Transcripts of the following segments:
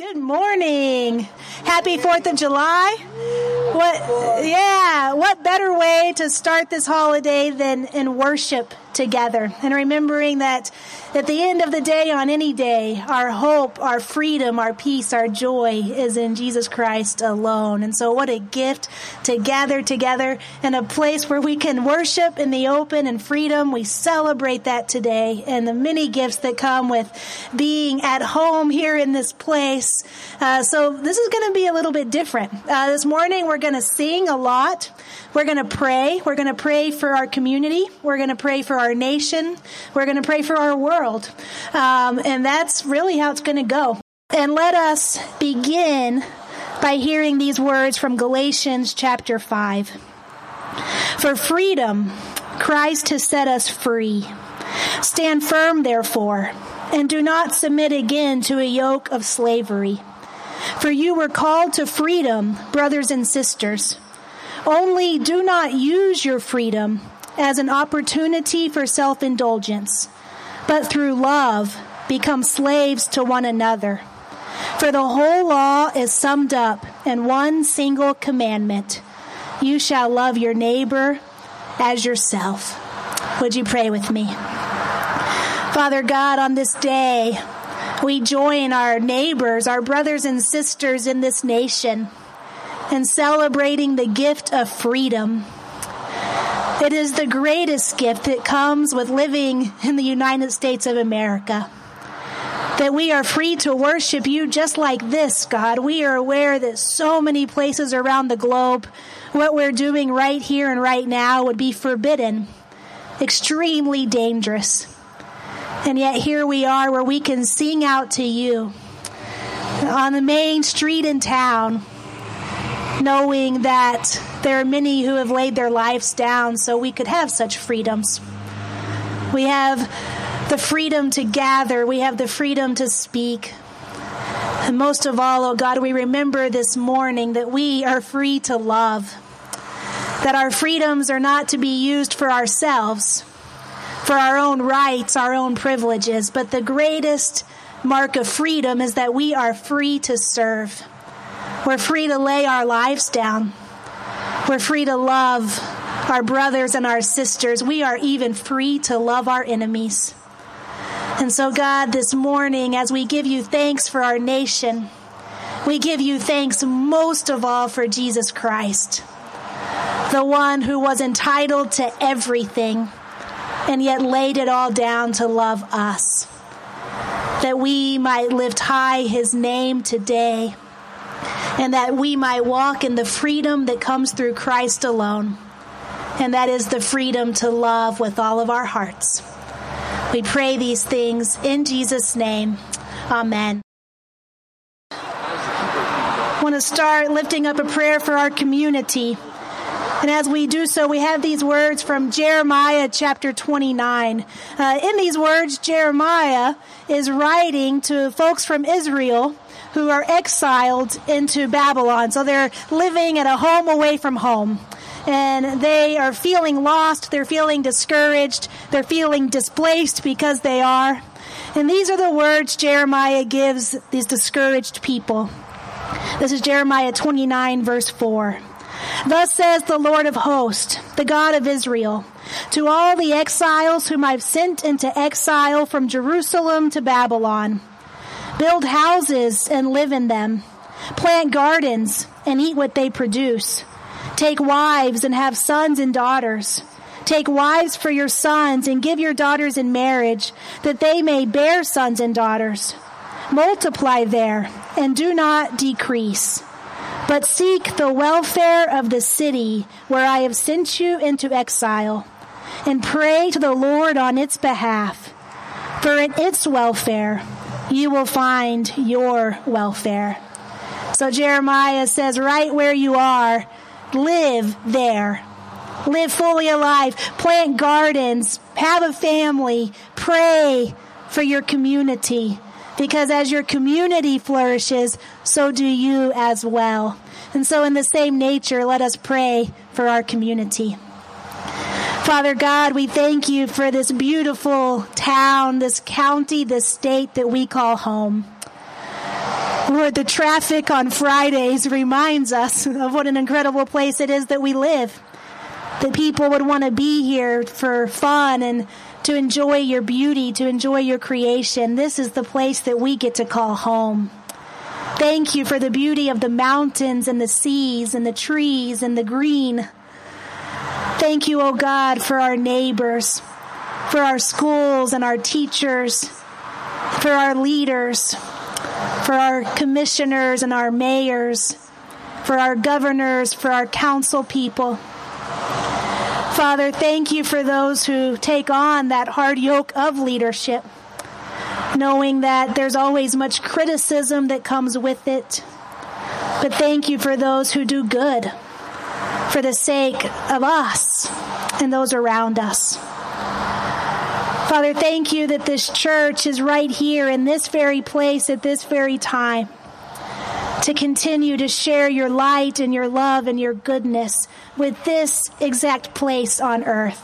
Good morning. Happy 4th of July. What better way to start this holiday than in worship together and remembering that at the end of the day, on any day, our hope, our freedom, our peace, our joy is in Jesus Christ alone. And so what a gift to gather together in a place where we can worship in the open and freedom. We celebrate that today and the many gifts that come with being at home here in this place. So this is going to be a little bit different. This morning we're going to sing a lot. We're going to pray. We're going to pray for our community. We're going to pray for our nation. We're going to pray for our world. And that's really how it's going to go. And let us begin by hearing these words from Galatians chapter 5. For freedom, Christ has set us free. Stand firm, therefore, and do not submit again to a yoke of slavery. For you were called to freedom, brothers and sisters. Only do not use your freedom as an opportunity for self-indulgence, but through love become slaves to one another. For the whole law is summed up in one single commandment. You shall love your neighbor as yourself. Would you pray with me? Father God, on this day, we join our neighbors, our brothers and sisters in this nation, in celebrating the gift of freedom. It is the greatest gift that comes with living in the United States of America. That we are free to worship you just like this, God. We are aware that so many places around the globe, what we're doing right here and right now would be forbidden, extremely dangerous. And yet here we are where we can sing out to you on the main street in town, knowing that there are many who have laid their lives down so we could have such freedoms. We have the freedom to gather. We have the freedom to speak. And most of all, oh God, we remember this morning that we are free to love. That our freedoms are not to be used for ourselves, for our own rights, our own privileges, but the greatest mark of freedom is that we are free to serve. We're free to lay our lives down. We're free to love our brothers and our sisters. We are even free to love our enemies. And so, God, this morning, as we give you thanks for our nation, we give you thanks most of all for Jesus Christ, the one who was entitled to everything and yet laid it all down to love us, that we might lift high his name today, and that we might walk in the freedom that comes through Christ alone, and that is the freedom to love with all of our hearts. We pray these things in Jesus' name. Amen. I want to start lifting up a prayer for our community. And as we do so, we have these words from Jeremiah chapter 29. In these words, Jeremiah is writing to folks from Israel who are exiled into Babylon. So they're living at a home away from home. And they are feeling lost. They're feeling discouraged. They're feeling displaced because they are. And these are the words Jeremiah gives these discouraged people. This is Jeremiah 29, verse 4. Thus says the Lord of hosts, the God of Israel, to all the exiles whom I've sent into exile from Jerusalem to Babylon. Build houses and live in them. Plant gardens and eat what they produce. Take wives and have sons and daughters. Take wives for your sons and give your daughters in marriage, that they may bear sons and daughters. Multiply there and do not decrease. But seek the welfare of the city where I have sent you into exile, and pray to the Lord on its behalf. For in its welfare you will find your welfare. So Jeremiah says, right where you are, live there. Live fully alive. Plant gardens. Have a family. Pray for your community. Because as your community flourishes, so do you as well. And so in the same nature, let us pray for our community. Father God, we thank you for this beautiful town, this county, this state that we call home. Lord, the traffic on Fridays reminds us of what an incredible place it is that we live. That people would want to be here for fun and to enjoy your beauty, to enjoy your creation. This is the place that we get to call home. Thank you for the beauty of the mountains and the seas and the trees and the green. Thank you, oh God, for our neighbors, for our schools and our teachers, for our leaders, for our commissioners and our mayors, for our governors, for our council people. Father, thank you for those who take on that hard yoke of leadership, knowing that there's always much criticism that comes with it. But thank you for those who do good for the sake of us and those around us. Father, thank you that this church is right here in this very place at this very time to continue to share your light and your love and your goodness with this exact place on earth.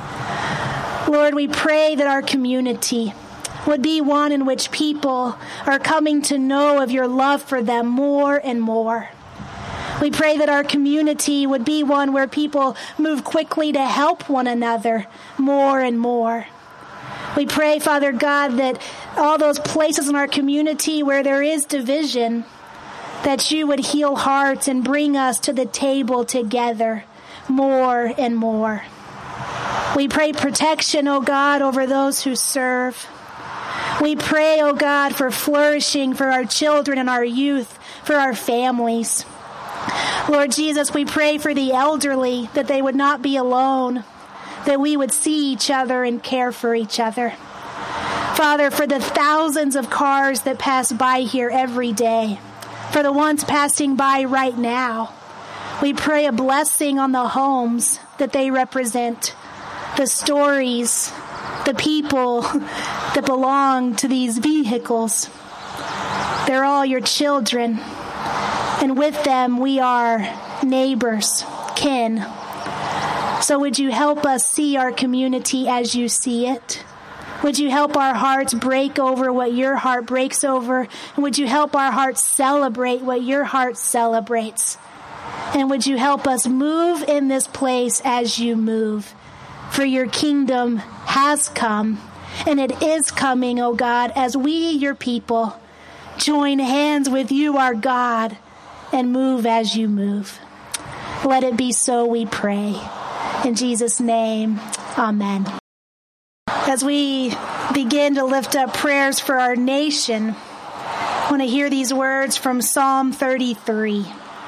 Lord, we pray that our community would be one in which people are coming to know of your love for them more and more. We pray that our community would be one where people move quickly to help one another more and more. We pray, Father God, that all those places in our community where there is division, that you would heal hearts and bring us to the table together more and more. We pray protection, O God, over those who serve. We pray, O God, for flourishing for our children and our youth, for our families. Lord Jesus, we pray for the elderly, that they would not be alone, that we would see each other and care for each other. Father, for the thousands of cars that pass by here every day, for the ones passing by right now, we pray a blessing on the homes that they represent, the stories, the people that belong to these vehicles. They're all your children, and with them we are neighbors, kin. So would you help us see our community as you see it? Would you help our hearts break over what your heart breaks over? And would you help our hearts celebrate what your heart celebrates? And would you help us move in this place as you move? For your kingdom has come, and it is coming, O God, as we, your people, join hands with you, our God, and move as you move. Let it be so, we pray. In Jesus' name, amen. As we begin to lift up prayers for our nation, I want to hear these words from Psalm 33.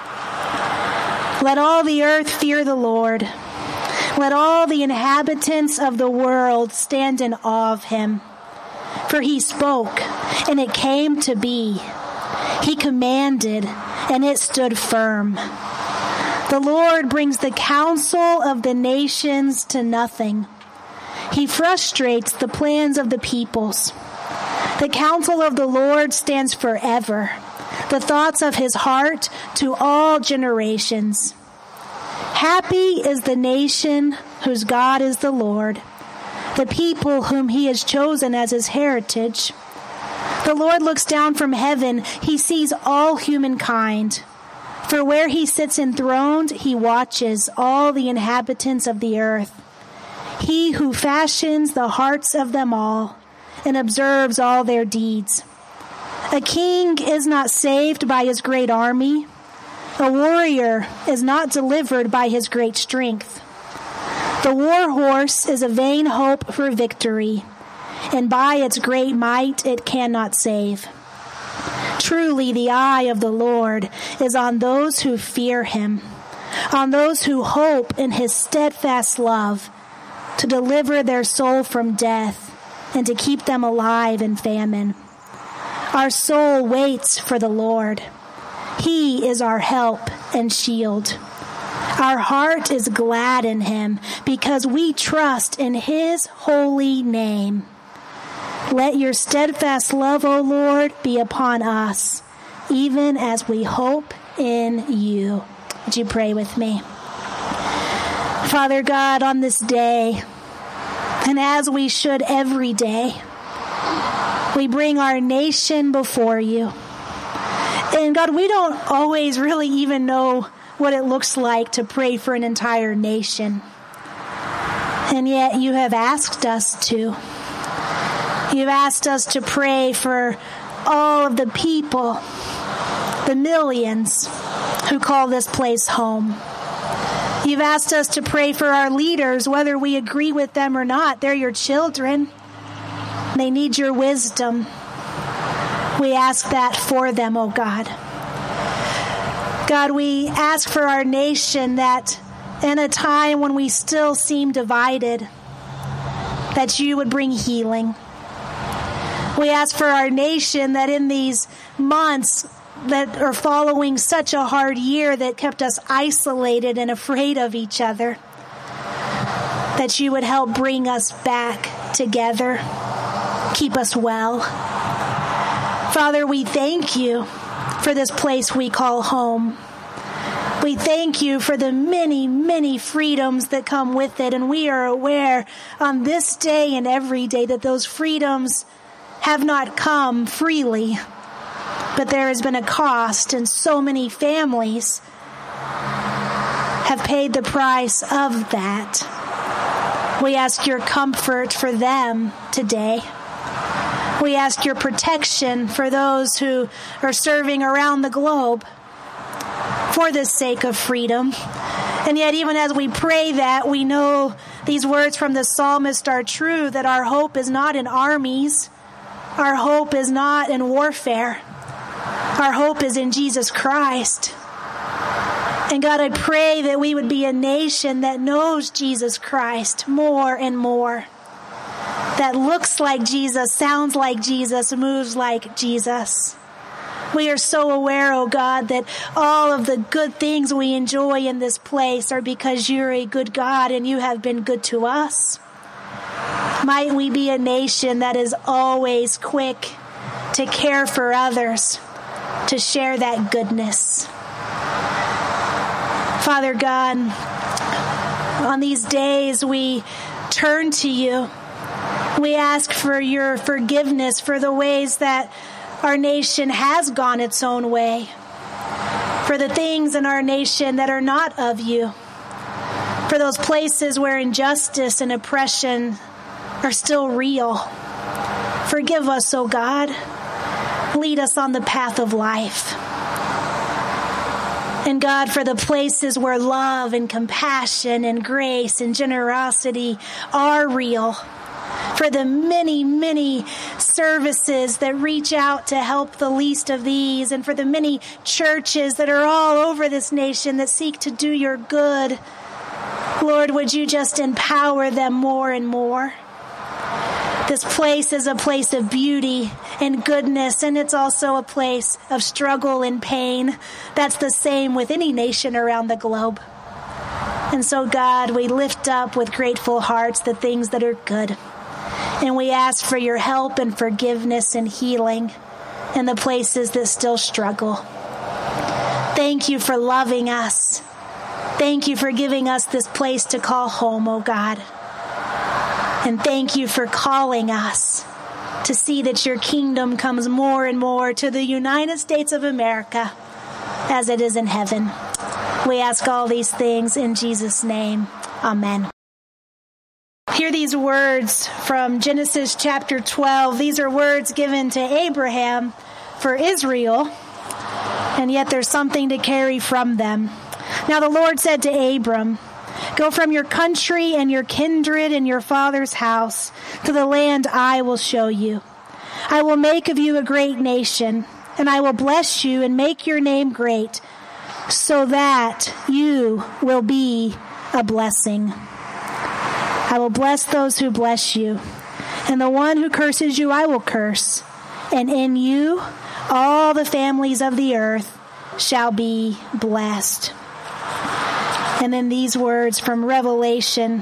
Let all the earth fear the Lord. Let all the inhabitants of the world stand in awe of him. For he spoke, and it came to be. He commanded, and it stood firm. The Lord brings the counsel of the nations to nothing. He frustrates the plans of the peoples. The counsel of the Lord stands forever, the thoughts of his heart to all generations. Happy is the nation whose God is the Lord, the people whom he has chosen as his heritage. The Lord looks down from heaven. He sees all humankind. For where he sits enthroned, he watches all the inhabitants of the earth. He who fashions the hearts of them all and observes all their deeds. A king is not saved by his great army. A warrior is not delivered by his great strength. The war horse is a vain hope for victory, and by its great might it cannot save. Truly the eye of the Lord is on those who fear him, on those who hope in his steadfast love, to deliver their soul from death and to keep them alive in famine. Our soul waits for the Lord. He is our help and shield. Our heart is glad in him because we trust in his holy name. Let your steadfast love, O Lord, be upon us, even as we hope in you. Would you pray with me? Father God, on this day, and as we should every day, we bring our nation before you. And God, we don't always really even know what it looks like to pray for an entire nation. And yet you have asked us to. You've asked us to pray for all of the people, the millions who call this place home. You've asked us to pray for our leaders, whether we agree with them or not. They're your children. They need your wisdom. We ask that for them, oh God. God, we ask for our nation that in a time when we still seem divided, that you would bring healing. We ask for our nation that in these months that are following such a hard year that kept us isolated and afraid of each other, that you would help bring us back together, keep us well. Father, we thank you for this place we call home. We thank you for the many, many freedoms that come with it, and we are aware on this day and every day that those freedoms have not come freely, but there has been a cost, and so many families have paid the price of that. We ask your comfort for them today. We ask your protection for those who are serving around the globe for the sake of freedom. And yet, even as we pray that, we know these words from the psalmist are true, that our hope is not in armies. Our hope is not in warfare. Our hope is in Jesus Christ. And God, I pray that we would be a nation that knows Jesus Christ more and more, that looks like Jesus, sounds like Jesus, moves like Jesus. We are so aware, oh God, that all of the good things we enjoy in this place are because you're a good God and you have been good to us. Might we be a nation that is always quick to care for others, to share that goodness. Father God, on these days we turn to you. We ask for your forgiveness for the ways that our nation has gone its own way, for the things in our nation that are not of you, for those places where injustice and oppression are still real. Forgive us, O God. Lead us on the path of life. And God, for the places where love and compassion and grace and generosity are real, for the many, many services that reach out to help the least of these, and for the many churches that are all over this nation that seek to do your good, Lord, would you just empower them more and more? This place is a place of beauty and goodness, and it's also a place of struggle and pain. That's the same with any nation around the globe. And so, God, we lift up with grateful hearts the things that are good. And we ask for your help and forgiveness and healing in the places that still struggle. Thank you for loving us. Thank you for giving us this place to call home, oh God. And thank you for calling us to see that your kingdom comes more and more to the United States of America as it is in heaven. We ask all these things in Jesus' name. Amen. Hear these words from Genesis chapter 12. These are words given to Abraham for Israel, and yet there's something to carry from them. Now the Lord said to Abram, "Go from your country and your kindred and your father's house to the land I will show you. I will make of you a great nation, and I will bless you and make your name great, so that you will be a blessing. I will bless those who bless you, and the one who curses you I will curse, and in you all the families of the earth shall be blessed." And then these words from Revelation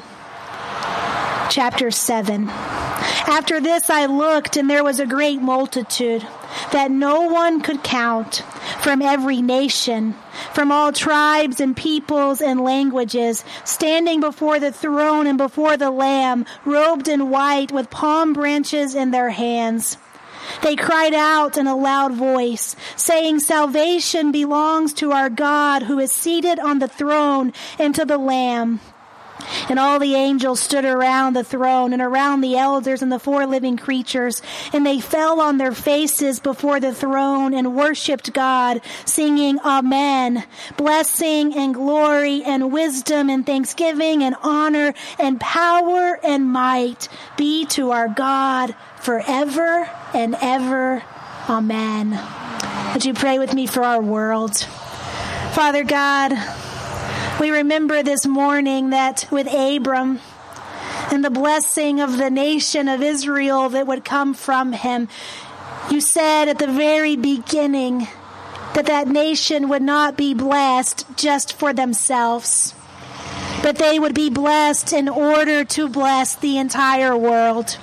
chapter 7. "After this I looked, and there was a great multitude that no one could count, from every nation, from all tribes and peoples and languages, standing before the throne and before the Lamb, robed in white with palm branches in their hands. They cried out in a loud voice, saying, "Salvation belongs to our God who is seated on the throne and to the Lamb." And all the angels stood around the throne and around the elders and the 4 living creatures, and they fell on their faces before the throne and worshipped God, singing, "Amen. Blessing and glory and wisdom and thanksgiving and honor and power and might be to our God forever and ever. Amen." Would you pray with me for our world? Father God, we remember this morning that with Abram and the blessing of the nation of Israel that would come from him, you said at the very beginning that that nation would not be blessed just for themselves, but they would be blessed in order to bless the entire world.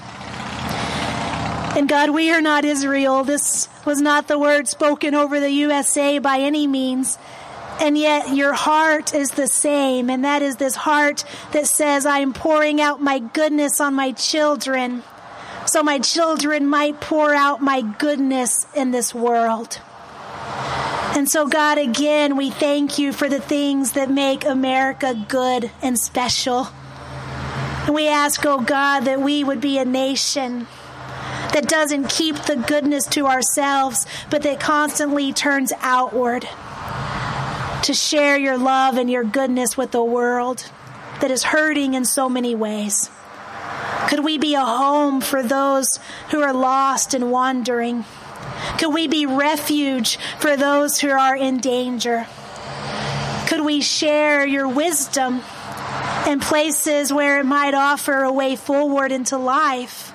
And God, we are not Israel. This was not the word spoken over the USA by any means. And yet your heart is the same, and that is this heart that says, I am pouring out my goodness on my children, so my children might pour out my goodness in this world. And so, God, again, we thank you for the things that make America good and special. And we ask, oh God, that we would be a nation that doesn't keep the goodness to ourselves, but that constantly turns outward to share your love and your goodness with the world that is hurting in so many ways. Could we be a home for those who are lost and wandering? Could we be refuge for those who are in danger? Could we share your wisdom in places where it might offer a way forward into life?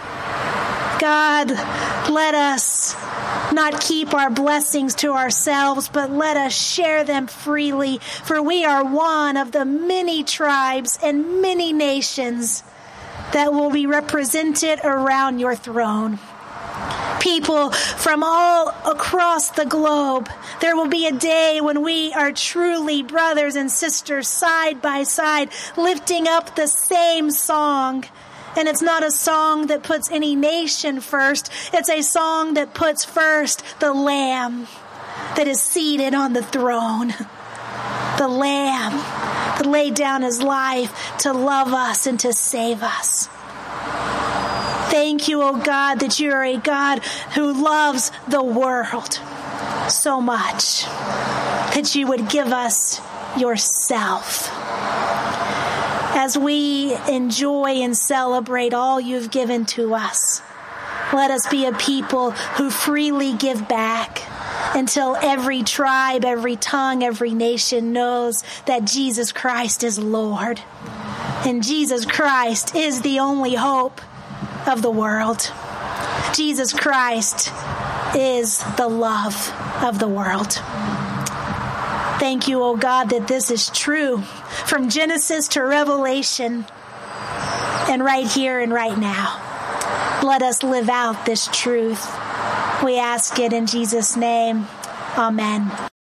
God, let us not keep our blessings to ourselves, but let us share them freely, for we are one of the many tribes and many nations that will be represented around your throne. People from all across the globe. There will be a day when we are truly brothers and sisters side by side, lifting up the same song. And it's not a song that puts any nation first. It's a song that puts first the Lamb that is seated on the throne. The Lamb that laid down his life to love us and to save us. Thank you, oh God, that you are a God who loves the world so much that you would give us yourself. As we enjoy and celebrate all you've given to us, let us be a people who freely give back until every tribe, every tongue, every nation knows that Jesus Christ is Lord. And Jesus Christ is the only hope of the world. Jesus Christ is the love of the world. Thank you, oh God, that this is true from Genesis to Revelation and right here and right now. Let us live out this truth. We ask it in Jesus' name. Amen.